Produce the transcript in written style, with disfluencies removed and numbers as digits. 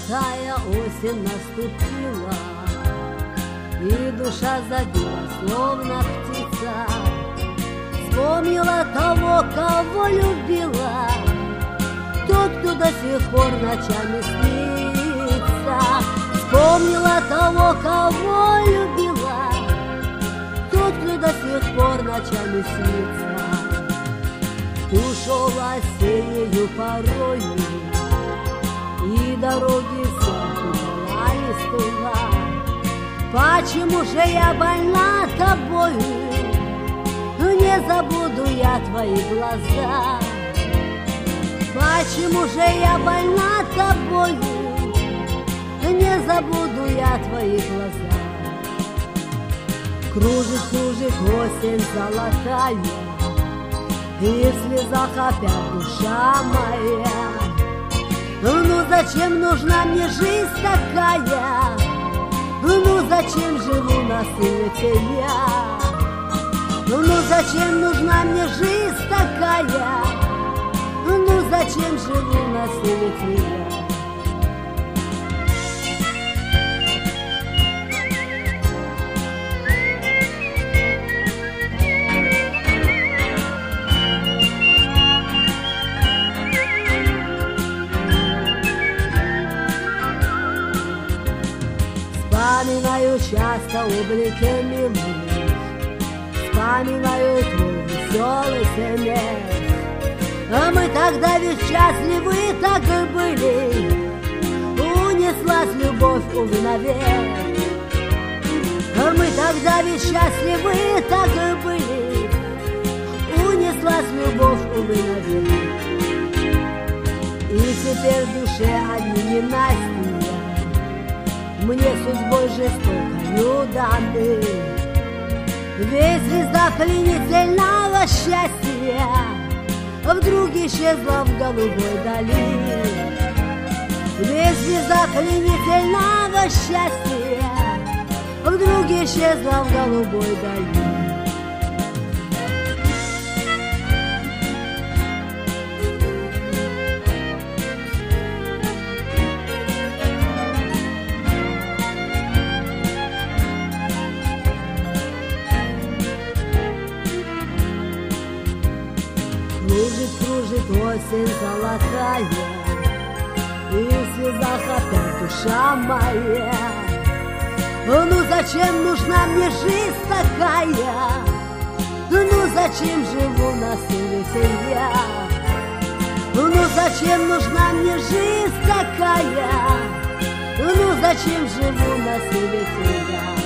золотая осень наступила, и душа забила, словно птица. Вспомнила того, кого любила, тот, кто до сих пор ночами снится. Вспомнила того, кого любила, тот, кто до сих пор ночами снится. Ушел осеннею порою, и дороги запутала листва. Почему же я больна тобою? Не забуду я твои глаза. Почему же я больна тобою? Не забуду я твои глаза. Кружит, кружит осень золотая, и в слезах опять душа моя. Ну зачем нужна мне жизнь такая? Ну зачем живу на свете я? Ну зачем нужна мне жизнь такая? Ну зачем живу на свете я? Вспоминаю часто облики милых, вспоминаю твой веселый смех. А мы тогда ведь счастливы так и были, унеслась любовь, увы, навек. А мы тогда ведь счастливы так и были, унеслась любовь, увы, навек. И теперь в душе одни ненастья, мне судьбой жестокою даны. Ведь звезда пленительного счастья вдруг исчезла в голубой дали. Ведь звезда пленительного счастья вдруг исчезла в голубой дали. Кружит, кружит осень золотая, и в слезах опять душа моя. Ну зачем нужна мне жизнь такая? Ну зачем живу на свете я? Ну зачем нужна мне жизнь такая? Ну зачем живу на свете я?